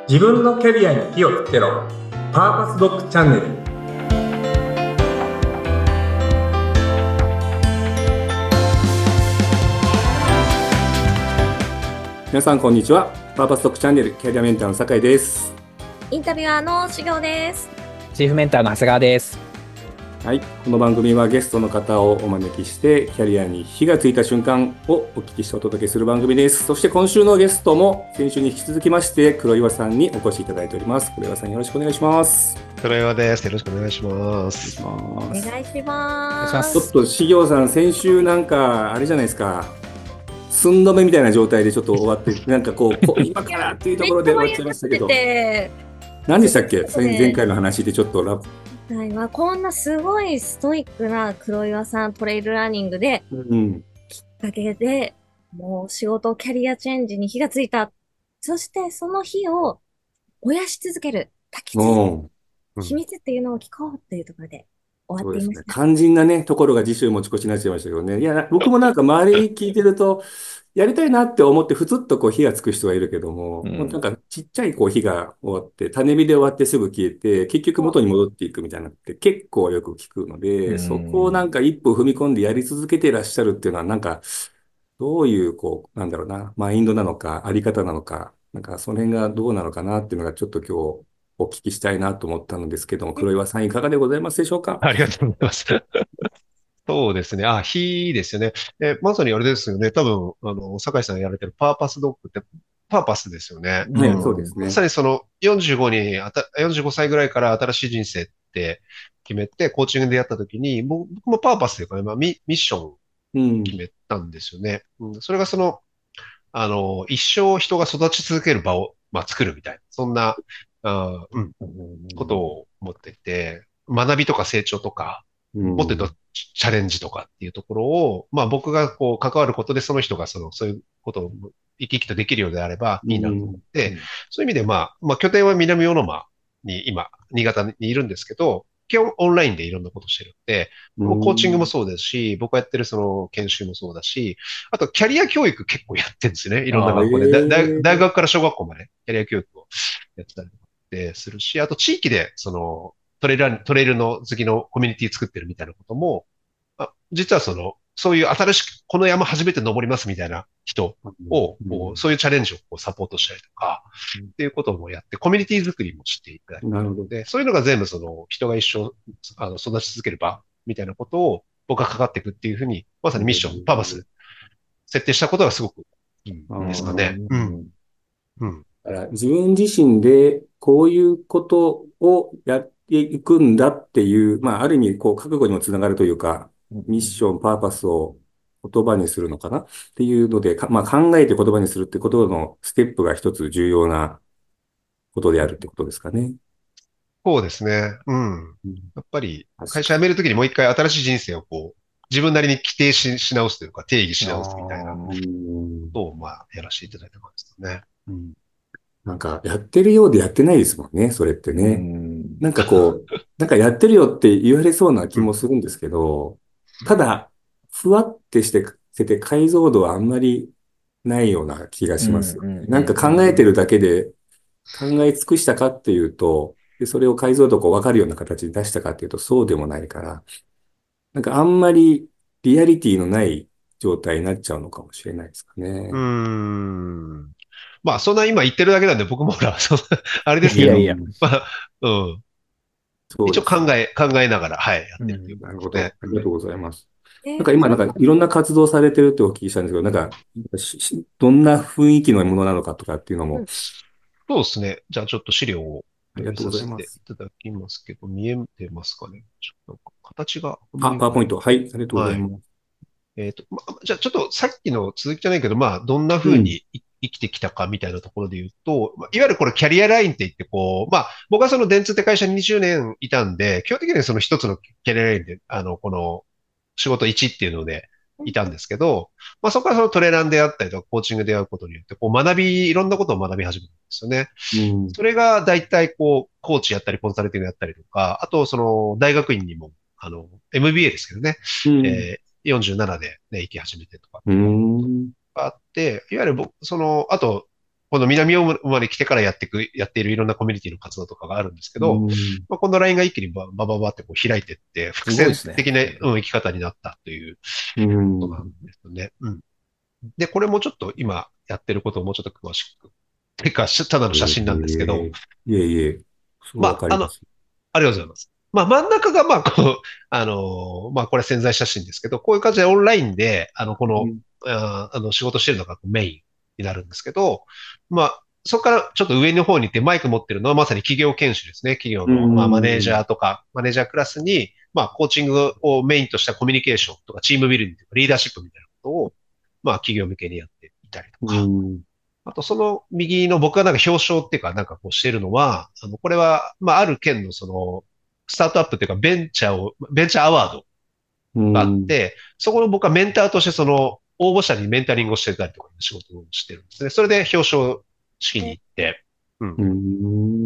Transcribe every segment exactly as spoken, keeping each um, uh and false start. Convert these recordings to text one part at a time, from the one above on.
自分のキャリアに火をつけろ。パーパスドッグチャンネル。皆さんこんにちは。パーパスドッグチャンネルキャリアメンターの酒井です。 インタビュアーのし行です。 チーフメンターの長谷川です。 はい、この番組はゲストの方をお招きしてキャリアに火がついた瞬間をお聞きしてお届けする番組です。そして今週のゲストも先週に引き続きまして黒岩さんにお越しいただいております。黒岩さんよろしくお願いします。 黒岩です。よろしくお願いします。 お願いします。 ちょっとし行さん先週なんかあれじゃないですか、寸止めみたいな状態でちょっと終わってなんかこう今からっていうところで終わっちゃいましたけど何でしたっけ、前回の話でちょっとラップはい、まあ、こんなすごいストイックな黒岩さんトレイルランニングで、 うん、 きっかけでもう仕事キャリアチェンジに火がついた。そしてその火を燃やし続ける、焚き続ける秘密っていうのを聞こうっていうところで終わっていました。 そうですね、肝心なねところが次週持ち越しになっちゃいましたけどね。いや僕もなんか周り聞いてるとやりたいなって思ってふつっとこう火がつく人がいるけども、うん、なんかちっちゃいこう火が終わって種火で終わってすぐ消えて結局元に戻っていくみたいなのって結構よく聞くので、うん、そこをなんか一歩踏み込んでやり続けていらっしゃるっていうのはなんかどういうこうなんだろうなマインドなのかあり方なのか、なんかその辺がどうなのかなっていうのがちょっと今日お聞きしたいなと思ったのですけども、黒岩さんいかがでございますでしょうか。 ありがとうございます。そうですね。あ、火ですよね。え、まさにあれですよね。多分、あの、酒井さんがやられてるパーパスドッグって、パーパスですよね。 はい、 うん、 そうですね。 まさにそのよんじゅうごにあた、よんじゅうごさいぐらいから新しい人生って決めて、コーチングでやった時に、僕もパーパスというかね、まあ、ミ、ミッションを決めたんですよね。うん、それがその、あの、一生人が育ち続ける場を、まあ、作るみたいな、そんな、あうん、ことを思っていて、学びとか成長とか、もっと言うとチャレンジとかっていうところを、まあ僕がこう関わることでその人がその、そういうことを生き生きとできるようであればいいなと思って、うん、そういう意味でまあ、まあ拠点は南魚沼に今、新潟にいるんですけど、基本オンラインでいろんなことをしてるんで、もうコーチングもそうですし、僕がやってるその研修もそうだし、あとキャリア教育結構やってるんですね。いろんな学校で。えー、大学から小学校までキャリア教育をやってたりとかってするし、あと地域でそのトレイル、トレイルの好きのコミュニティ作ってるみたいなことも、あ実はその、そういう新しくこの山初めて登りますみたいな人を、こうそういうチャレンジをこうサポートしたりとか、っていうこともやって、コミュニティ作りもしていただいているので、そういうのが全部その人が一生あの育ち続ける場みたいなことを僕がかかっていくっていうふうに、まさにミッション、パーパス、設定したことがすごくいいですかね。うん。 うん。だから自分自身でこういうことをやっていくんだっていう、まあ、ある意味、こう、覚悟にもつながるというか、ミッション、パーパスを言葉にするのかなっていうので、まあ、考えて言葉にするってことのステップが一つ重要なことであるってことですかね。 そうですね。うん。やっぱり、会社辞めるときにもう一回新しい人生をこう、自分なりに規定し、し直すというか、定義し直すみたいなことを、まあ、やらせていただいた感じですね。 うん、なんか、やってるようでやってないですもんね、それってね。んなんかこう、なんかやってるよって言われそうな気もするんですけど、うん、ただ、ふわってしてて解像度はあんまりないような気がしますよね。なんか考えてるだけで考え尽くしたかっていうと、でそれを解像度をわかるような形に出したかっていうとそうでもないから、なんかあんまりリアリティのない状態になっちゃうのかもしれないですかね。 うーん。まあ、そんな今言ってるだけなんで、僕もほら、そんな、あれですけど、いやいやまあ、うん。一応考え、考えながら、はい、やってるということですね、うん。 なるほど。ありがとうございます。なんか今、なんかいろんな活動されてるってお聞きしたんですけど、なんか、どんな雰囲気のものなのかとかっていうのも。 そうですね。じゃあちょっと資料を見させていただきますけど、見えてますかね。ちょっと形が。 あ、パワーポイント。はい。ありがとうございます。はい、 えっ、ー、と、まあ、じゃあちょっとさっきの続きじゃないけど、まあ、どんな風に生きてきたかみたいなところで言うと、うん、いわゆるこれキャリアラインって言って、こう、まあ、僕はその電通って会社にじゅうねんいたんで、基本的にはその一つのキャリアラインで、あの、この仕事いちっていうのでいたんですけど、まあ、そこからそのトレーナーであったりとか、コーチングで会うことによって、こう学び、いろんなことを学び始めるんですよね。うん、それが大体こう、コーチやったり、コンサルティングやったりとか、あとその大学院にも、あの、エムビーエー ですけどね、うん、えーよんじゅうななでね、行き始めてとか、あって、いわゆる僕、その、あと、 この南大沼に来てからやっていく、やっているいろんなコミュニティの活動とかがあるんですけど、うん、まあ、この ライン が一気にババババってこう開いていって、伏線的な、ね、うん、生き方になったということなんですよね。うん、で、これもちょっと今やってることをもうちょっと詳しく。てか、ただの写真なんですけど。 いえいえ、 まあ、あの、ありがとうございます。まあ、真ん中が、まあ、こう、あの、まあ、これ潜在写真ですけど、こういう感じでオンラインで、あの、この、うん、ああの、仕事してるのがメインになるんですけど、まあ、そこからちょっと上の方に行ってマイク持ってるのはまさに企業研修ですね。企業の、まあ、マネージャーとか、マネージャークラスに、まあ、コーチングをメインとしたコミュニケーションとか、チームビルディングとか、リーダーシップみたいなことを、まあ、企業向けにやっていたりとか、あと、その右の僕がなんか表彰っていうかなんかこうしてるのは、あの、これは、まあ、ある県のその、スタートアップっていうかベンチャーを、ベンチャーアワードがあって、そこの僕はメンターとしてその、応募者にメンタリングをしてたりとか仕事をしてるんですね。それで表彰式に行って、うん。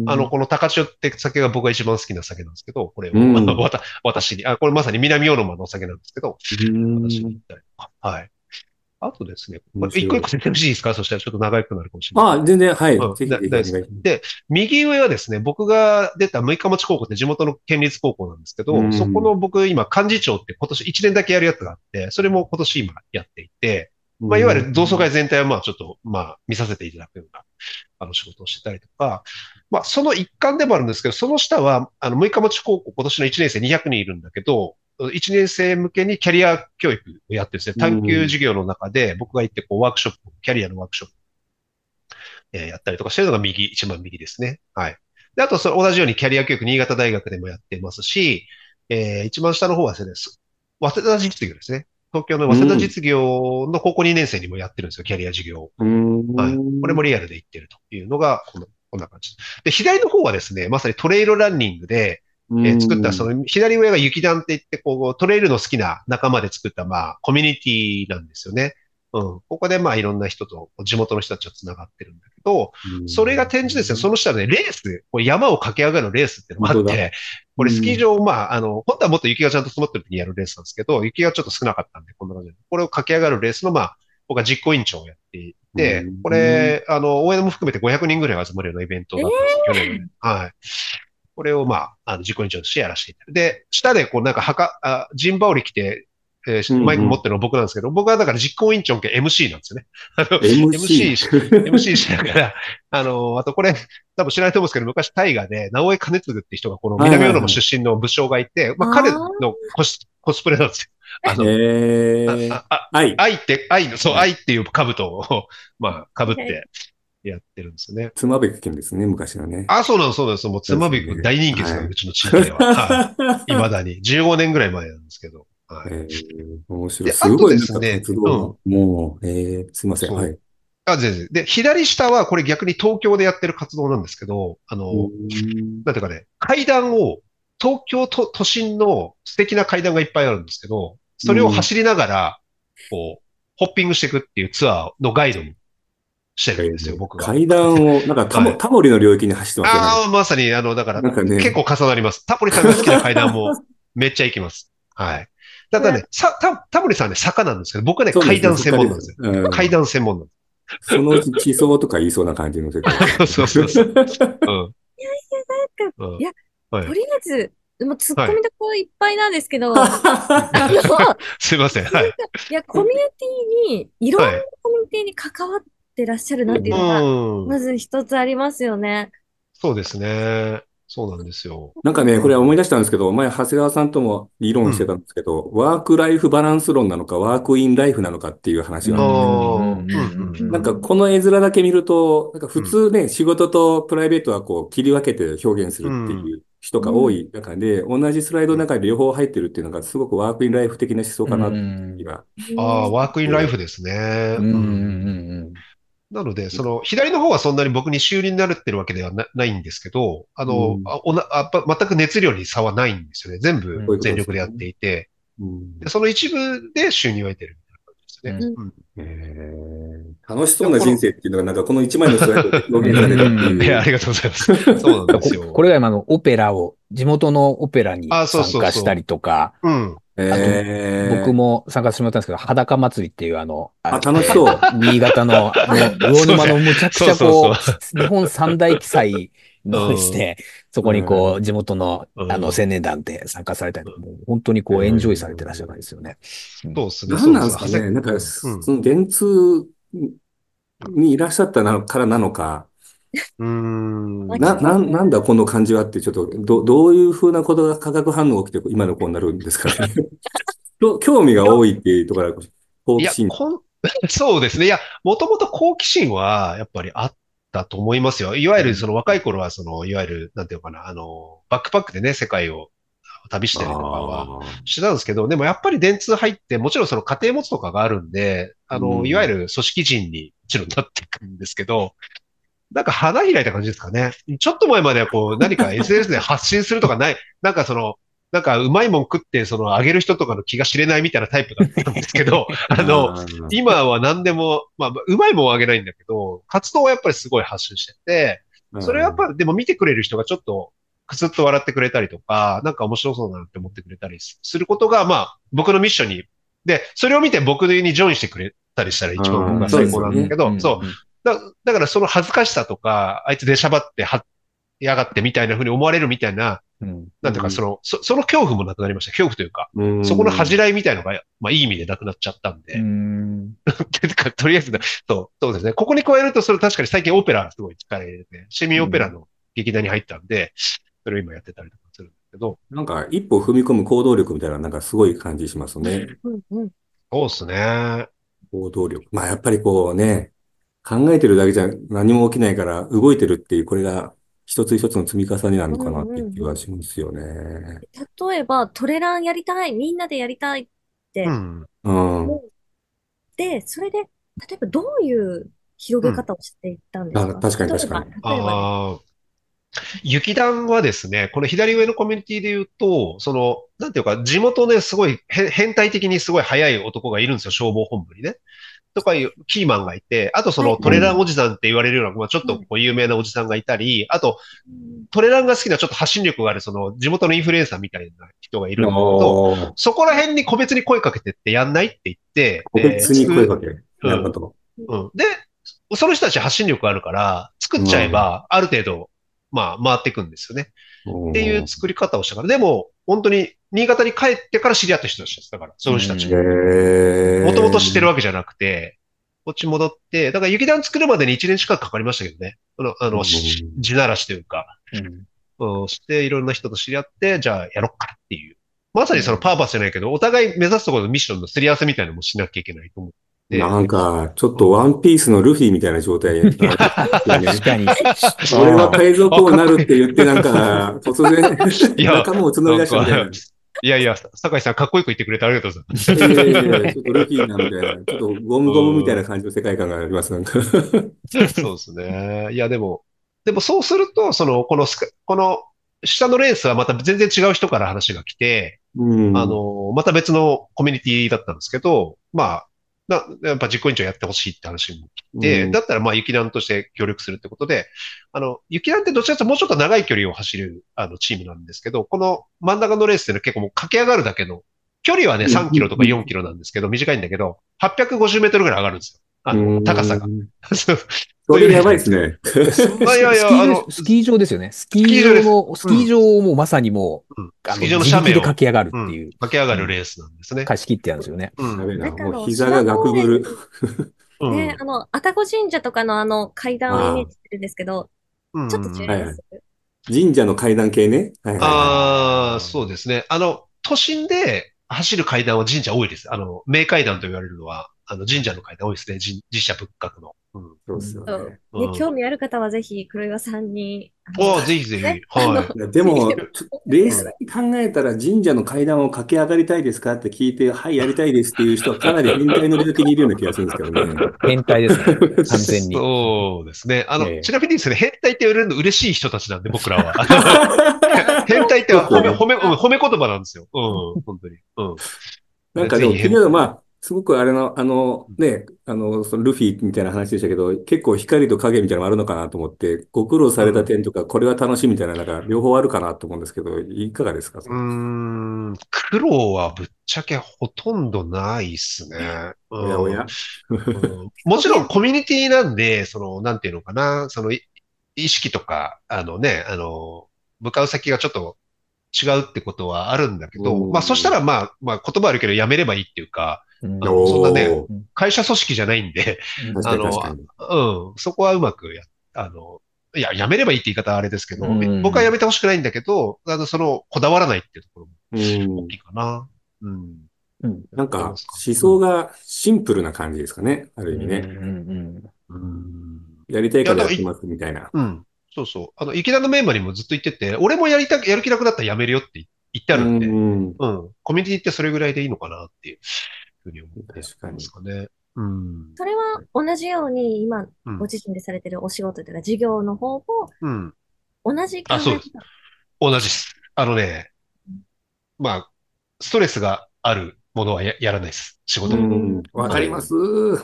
あの、この高千代って酒が僕が一番好きな酒なんですけど、これを、まあ、私に、あ、これまさに南大沼のお酒なんですけど、私に行ったりとか、はい。あとですね、一個一個説明していいですか？そしたらちょっと長くなるかもしれない。 ああ、全然、はい。 うん、ぜひぜひお願いします。で、右上はですね、僕が出た六日町高校って地元の県立高校なんですけど、うん、そこの僕今幹事長って今年いちねんだけやるやつがあって、それも今年今やっていて、まあ、いわゆる同窓会全体はまあちょっと、まあ見させていただくような、あの仕事をしてたりとか、まあその一環でもあるんですけど、その下は、あの六日町高校今年のいちねん生にひゃくにんいるんだけど、いちねん生向けにキャリア教育をやってですね、探究授業の中で僕が行ってこうワークショップ、キャリアのワークショップ、えー、やったりとかしてるのが右、一番右ですね。はい。で、あとそれ同じようにキャリア教育新潟大学でもやってますし、えー、一番下の方はですね、早稲田実業ですね。東京の早稲田実業の高校にねん生にもやってるんですよ、キャリア授業。はい。これもリアルで行ってるというのが、この、こんな感じ。で、左の方はですね、まさにトレイルランニングで、えー、作った、その、左上が雪団って言って、こう、トレイルの好きな仲間で作った、まあ、コミュニティなんですよね。うん。ここで、まあ、いろんな人と、地元の人たちと繋がってるんだけど、それが展示ですね、その下で、ね、レース、こう山を駆け上がるレースっていうのがあって、これスキー場、まあ、あの、本当はもっと雪がちゃんと積もってる時にやるレースなんですけど、雪がちょっと少なかったんで、こんな感じで、これを駆け上がるレースの、まあ、僕は実行委員長をやっていて、これ、あの、応援も含めてごひゃくにんぐらい集まるようなイベントだったんですよ、去年のね。はい。これをまあ、あの、実行委員長としてやらせていただいて。で、下でこうなんか、はか、あ、ジンバオリ来て、えー、マイク持ってるのは僕なんですけど、うんうん、僕はだから実行委員長兼 エムシー なんですよね。あの、エムシー、エムシー しながら、あの、あとこれ、多分知らないと思うんですけど、昔大河で、直江兼次って人がこの南大沼出身の武将がいて、まあ彼のコス、コスプレなんですよ。あの、 えー、 あ、あ、愛。愛って、愛の、そう、愛っていう兜を、まあ、被って、やってるんですよね。 妻夫木君ですね、昔のね。 あ、そうなんです、そうなんです。もう妻夫木君大人気ですから、はい、うちの地域では。はい。未だに。じゅうごねんぐらい前なんですけど。はい。 えー、面白い。すごいですね。活動、うん、もう、えー、すいません。はい。 あ、全然。で、左下はこれ逆に東京でやってる活動なんですけど、あの、なんていうかね、階段を、東京都都心の素敵な階段がいっぱいあるんですけど、それを走りながら、こう、ホッピングしていくっていうツアーのガイドにしてるんですよ、僕が。 階段を、なんかタモ、はい、タモリの領域に走ってますよね。 ああ、まさに、あの、だから、ね、結構重なります。タモリさんが好きな階段もめっちゃ行きます。はい。ただね、さ、タ、タモリさんね、坂なんですけど、僕はね、階段専門なんですよ。うん、階段専門なんです。 そのうち地層とか言いそうな感じの世界。 そうそうそう。うん。いやいや、なんか、 うん、いや、はい、とりあえず、もう突っ込みどころいっぱいなんですけど、はい、あのすいません。はい。 いや、コミュニティに、いろんなコミュニティに関わってらっしゃるなっていうのが、はい、まず一つありますよね。 そうですね。そうなんですよ。 なんかね、これ思い出したんですけど、前、長谷川さんとも議論してたんですけど、うん、ワークライフバランス論なのか、ワークインライフなのかっていう話があって、なんかこの絵面だけ見ると、なんか普通ね、うん、仕事とプライベートはこう切り分けて表現するっていう人が多い中で、うん、同じスライドの中で両方入ってるっていうのがすごくワークインライフ的な思想かなっていう気が。 ああ、ワークインライフですね。うん。なので、その、左の方はそんなに僕に収入になるってるわけでは な, ないんですけど、あの、うん、あおなあ全く熱量に差はないんですよね。全部全力でやっていて、うん、でその一部で収入を得てるみたいな感じですね。うんえー、楽しそうな人生っていうのがなんかこの一枚のスライドで表現されるっていう。 いや、ありがとうございます。そうなんですよ。 これが今のオペラを、地元のオペラに参加したりとか、 そうそうそう、うん。 あと、 え僕も参加してもらったんですけど、裸祭りっていうあの、 ー、あ、 あ楽しそう。 新潟の、ね、魚沼のむちゃくちゃそうそうそう。 こう、日本三大奇祭うのですん。 ね、そこにこう、 うん。 地元のうあのん。 青年団で参加されたりとか、もう本当にえこう、エンジョイされてらっしゃるんですよね。うん。 そうですね、 何そうです。はせ、 なんですかね。なんか、 うん。 その電通にいらっしゃったなからなのか、 うーな、 ん。 な、なんだこの感じはって、ちょっと、ど、どういうふうなことが化学反応が起きて、今の子になるんですかね。興興味が多いっていうところが、好いや、 奇心。 こん、そうですね。いや、もともと好奇心は、やっぱりあったと思いますよ。いわゆる、その若い頃は、その、いわゆる、なんていうのかな、あの、バックパックでね、世界を旅しあたりとかはあ、 してたんですけど、でもやっぱり電通入って、もちろんその家庭持つとかがあるんで、あうの、いわゆん。 る組織人にもちろんなっていくんですけど、なんか花開いた感じですかね。ちょっと前まではこう何か エスエヌエス で発信するとかない、なんかその、なんかうまいもん食ってそのあげる人とかの気が知れないみたいなタイプだったんですけど、あの、 ああ、 今は何でも、まあ、うまいもんはあげないんだけど、活動はやっぱりすごい発信してて、それはやっぱりでも見てくれる人がちょっとくすっと笑ってくれたりとか、なんか面白そうだなって思ってくれたりすることが、まあ、僕のミッションに、で、それを見て僕にジョインしてくれたりしたら一番僕ああ、そううん、 は最高ですよね。 なんだけど、 うん、 そう。 うん。 だ、だからその恥ずかしさとか、あいつ出しゃばっては、やがってみたいな風に思われるみたいな、 うん。 なんていうか、その、そ、その恐怖もなくなりました。恐怖というか、 うそこの恥じん。 らいみたいのが、まあいい意味でなくなっちゃったんうで、 ん。 てか、とりあえず、そう、そうですね。ここに加えると、それ確かに最近オペラすごい力入れて、市民オペラの劇団に入ったんで、それを今やってたりとかするんですけど、 なんか、一歩踏み込む行動力みたいな、なんかすごい感じしますね。 うんうん。 そうですね。 行動力。まあ、やっぱりこうね、考えてるだけじゃ何も起きないから動いてるっていう、これが一つ一つの積み重ねなのかなっうんうていう気はんうん。 しますよね。 例えば、トレランやりたい、みんなでやりたいってうん。 うん。 思って、それで、例えばどういう広げうん。 方をしていったんですあ、 か？ 確かに例えば、 確かに。 例えばです。 ああ、雪団はですね、この左上のコミュニティで言うと、その、なんていうか、地元ね、すごいへ変態的にすごい速い男がいるんですよ、消防本部にね。とかいうキーマンがいて、あとそはいのトレランはいはい。 うん。 おじさんって言われるような、まあ、ちょっとはい。 こう有名なおじさんがいたり、あとうんトレランが好きなちょっと発信力があるその地元のインフルエンサーみたいな人がいるんだけど、 おー、 そこら辺に個別に声かけてってやんないって言って、で、 個別つく、 に声かけ。 うん、 なるほど。 うん。で、その人たち発信力あるから、作っちゃえうん。 ば、ある程度、まあ、回っていくんですよね。っていうおー、 作り方をしたから。でも、本当に、新潟に帰ってから知り合った人たちです。だから、そうの人たち。 へもともと知ってるえ。 わけじゃなくて、こっち戻って、だから雪団作るまでにいちねん近くかかりましたけどね。あの、あうの、しん。 地ならしというか、 ん。うん。 うん、していろんな人と知り合って、じゃあやろっかっていう。まさうん。 にそのパーパスじゃないけど、お互い目指すところのミッションのすり合わせみたいなのもしなきゃいけないと思って、 なんか、ちょっうん。 とワンピースのルフィみたいな状態なわけですよね。 確かに。 俺はああ。 海賊あ、 王になるかっこいい。 って言って、なんか、突然いや、 仲間を募りなん出したみたいな。 か、 いいやいや、酒井さんかっこよく言ってくれてありがとうございます。 やいやいやいや、ちょっとルフィなみたいな、ちょっとゴムゴムみたいなうん、 感じの世界観があります、なんか。 そうですね。いや、でも、でもそうすると、その、このスカ、この、下のレースはまた全然違う人から話が来て、 うあん。 の、また別のコミュニティだったんですけど、まあ、な、やっぱ実行委員長やってほしいって話も来て、 うん。 だったらまあ、雪団として協力するってことで、あの、雪団ってどちらかというともうちょっと長い距離を走る、あの、チームなんですけど、この真ん中のレースっていうのは結構もう駆け上がるだけの、距離はね、 うん。 さんキロとか4 うん。 キロなんですけど、短いんだけど、はっぴゃくごじゅうメートルぐらい上がるんですよ。あうの、高さが。 ん。 そうそういうそれやレースなんですけど。 ばいですね。 ス、 あ、いス、 やいや、あスキー場、 の、 スキー場ですよね。ススキーキー場です。 場の、スうん。 キー場をもうまさにもうん。 う、あの、 スキー場の自力で斜面を、 駆け上がるうん。 っていう、 駆け上がうん、 るレースなんですね。 貸し切ってやるんですよね。 うん。 やべえな。もうなんかあの、 膝がガク芝公ブル。 園、ね、 うん。 あの、愛宕神社とかのあの階段をイメーあジしてるんですけど、 うちょっと違あ、 いん。 はいはい。 ます？ 神社の階段系ね。はいはいはい。 ああ、そうですね。あの、都心で走る階段は神社多いです。あの、名階段と言われるのは、あの、神社の階段多いですね。神、神社仏閣の。うん。 そうですようん。 そうね。 ね、 うん。 興味ある方はぜひ黒岩さんに、あああ、 の、 ぜひぜひ。 ね、あの、 はいや、でぜひも、ちょ冷い。うん。 静に考えたら神社の階段を駆け上がりたいですかって聞いて、はい、やりたいですっていう人はかなり変態の領域にいるような気がするんですけどね。 変態ですね。完全に。 そうですね。あの、ちええ。 なみにですね、変態って言われるの嬉しい人たちなんで、僕らは。あの、変態って褒め、 そうですよね。 褒め、うん褒め言葉なんですよ。うん、本当に。うん。だからぜひ、 なんかでも、 変、 君はまあ、 すごくあれの、あの、ね、あの、そのルフィみたいな話でしたけど、結構光と影みたいなのもあるのかなと思って、ご苦労された点とか、これは楽しいみたいな、なんか、両方あるかなと思うんですけど、いかがですか？ うーん、苦労はぶっちゃけほとんどないっすね。うん。 おやおや。 うん、もちろんコミュニティなんで、その、なんていうのかな、その、い意識とか、あのね、あの、向かう先がちょっと違うってことはあるんだけうど、まあそしたん。 らまあ、まあ言葉あるけどやめればいいっていうか、 うんあの、そんなね、 おー。 会社組織じゃないんで、 確かあの、 に確かに。 うん、そこはうまくや、あの、いや、やめればいいって言い方はあれですけうど、僕はやんめてほしくないんだけど、あの、その、こだわらないっていうところもう大ん。 きいかな。うん。 うん。 なんか、 ありますか？ 思うん。 想がシンプルな感じですかね。あるう意味ね。 ん。 うん。 やりたいいや、だからい、 からやってますみたいな。 うん。そうそう。あの、池田のメンバーにもずっと言ってて、俺もやりたく、やる気なくなったらやめるよって言ってあうるんで、 ん。 うん。コミュニティってそれぐらいでいいのかなっていうふうに思ってやってます確かに。 かね。うん。 それは同じように今うん。 ご自身でされてるお仕事というか事業の方もうん。 同じ考あ、そうです。 え方。 同じです。あのね、まあ、ストレスがあるものはや、やらないです。仕う事も。 ん。わかはい。 ります。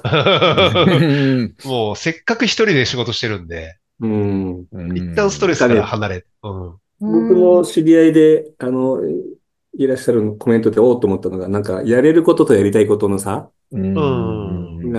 もう、せっかく一人で仕事してるんで、 うん。 う一旦ストレスからなんかね、 離れ、うん。 う僕ん。 も知り合いで、あの、いらっしゃるコメントでおおと思ったのが、なんか、やれることとやりたいことの差うん。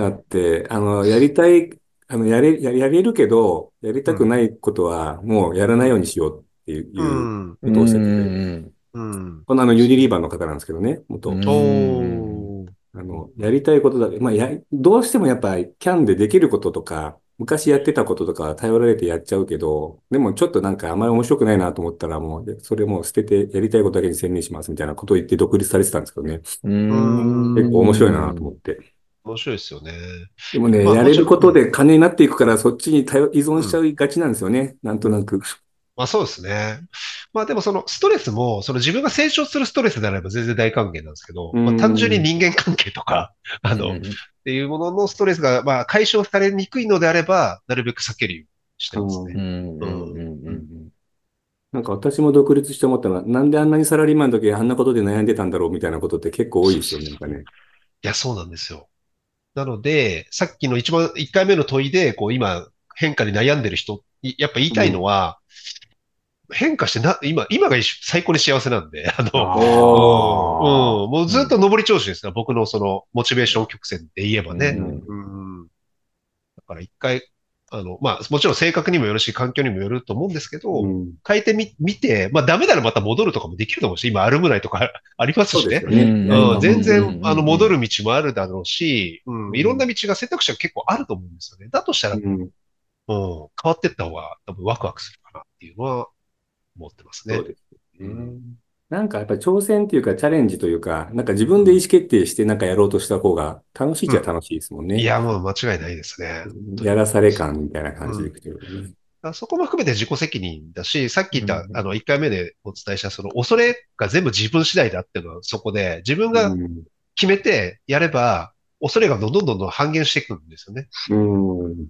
があって、あの、やりたい、あの、やれ、や、やれるけど、やりうん。 たくないことは、もうやらないようにしようっていうういうん。 ことをおっしゃってて、 うん。 このあの、ユニリーバーの方なんですけどね、元。 おー。 あの、やりたいことだけ、まあ、や、どうしてもやっぱり、キャンでできることとか、昔やってたこととか頼られてやっちゃうけど、でもちょっとなんかあんまり面白くないなと思ったらもう、でそれもう捨ててやりたいことだけに専念しますみたいなことを言って独立されてたんですけどね。 うう結構面白いなとん。 思って。 面白いですよね。 でもね、 まあ、 やもちろん、うん。 れることで金になっていくから、そっちに頼依存しちゃうん。 いがちなんですよね。なんとなく。 まあそうですね。まあでもそのストレスも、その自分が成長するストレスであれば全然大歓迎なんですけど、 うーまあ単純にん。 人間関係とか、あの、っうん。 ていうもののストレスが、まあ解消されにくいのであれば、なるべく避けるようにしてうますね。 うん。 ん。 うん。うん。 なんか私も独立して思ったのは、なんであんなにサラリーマンの時あんなことで悩んでたんだろうみたいなことって結構多いそうですよね。 そうそう。 なんかね。 いや、そうなんですよ。なので、さっきの一番、一回目の問いで、こう今、変化に悩んでる人、いやっぱ言いたいのうん。 は、変化してな、今、今が一緒最高に幸せなんで、あの、 おー。 うん、うん、もううん。 ずっと上り調子ですね。僕のその、モチベーション曲線で言えばね。 うん。 うん、だから一回、あの、まあ、もちろん性格にもよるし、環境にもよると思うんですけど、 うん。 変えてみ、見て、まあ、ダメならまた戻るとかもできると思うし、今、アルムナイとかありますしね。 そうですよね。やれうん、 ば全然、 本当に。 あの、戻る道もあるだろうし、うん、いろんなうん。 道が選択肢が結構あると思うんですよね。だとしたら、 うん。 うん、変わっていった方が多分ワクワクするかなっていうのは思ってますね。 そうですうん、 ね。なんかやっぱり挑戦っていうかチャレンジというか、なんか自分で意うん、 思決定してなんかやろうとした方が楽しいっうん。 ちゃ楽しいですもんね。 いや、もう間違いないですね。本当に。 やらされ感みたいな感じでいうん。 くというね。 あそこも含めて自己責任だし、さっき言った、あうん。 の、いっかいめでお伝えした、その恐れが全部自分次第だっていうのはそこで、自分がうん。 決めてやれば、恐れがどんどんどんどん半減していくんですよね。 うん。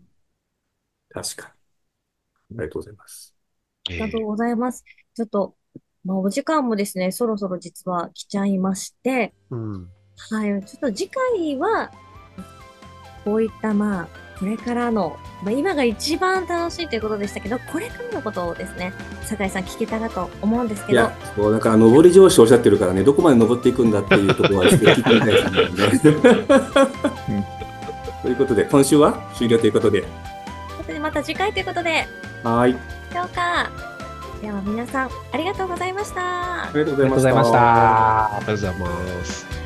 確かに。ありがとうございます。 ありがとうええ、 ございます。ちょっと、まあ、お時間もですね、そろそろ実は来ちゃいまして、 うん。 はい、ちょっと次回は、こういった、まあ、これからの、まあ、今が一番楽しいということでしたけど、これからのことをですね、酒井さん聞けたらと思うんですけど、 いや、そう、だから上り調子おっしゃってるからね、どこまで登っていくんだっていうところは聞いてみたいですね。ということで、今週は終了ということで。 ということでまた次回ということで、 はい。 しょうか。では皆さん、ありがとうございました。 ありがとうございましありがとうございました。 ありがとうございます。